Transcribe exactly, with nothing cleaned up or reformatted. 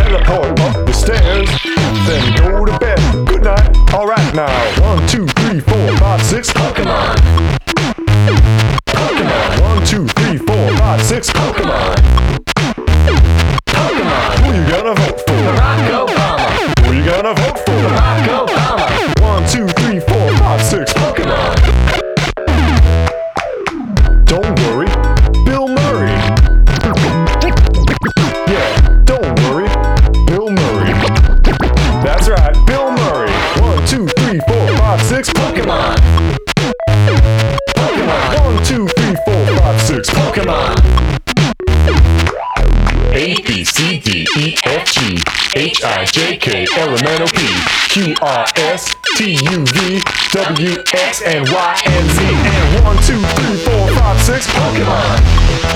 teleport up the stairs, then go to bed. Good night. Alright now. One, two, three, four, five, six. Pokemon. Pokemon. One, two, three, four, five, six. Pokemon. Pokemon. Who you gonna vote for? Barack Obama. Who you gonna vote for? Barack Obama. One, two, three, four, five, six. Pokemon. Don't worry, Bill Murray. Yeah, don't worry, Bill Murray. That's right, Bill Murray. One, two, three, four, five, six. Pokemon. Pokemon. One, two, three, four, five, six. Pokemon. A, B, C, D, E, F, G, H, I, J, K, L, M, N, O, P, Q, R, S, T, U, V, W, X, and Y, and Z. And one, two, three, four, five, six. Pokemon.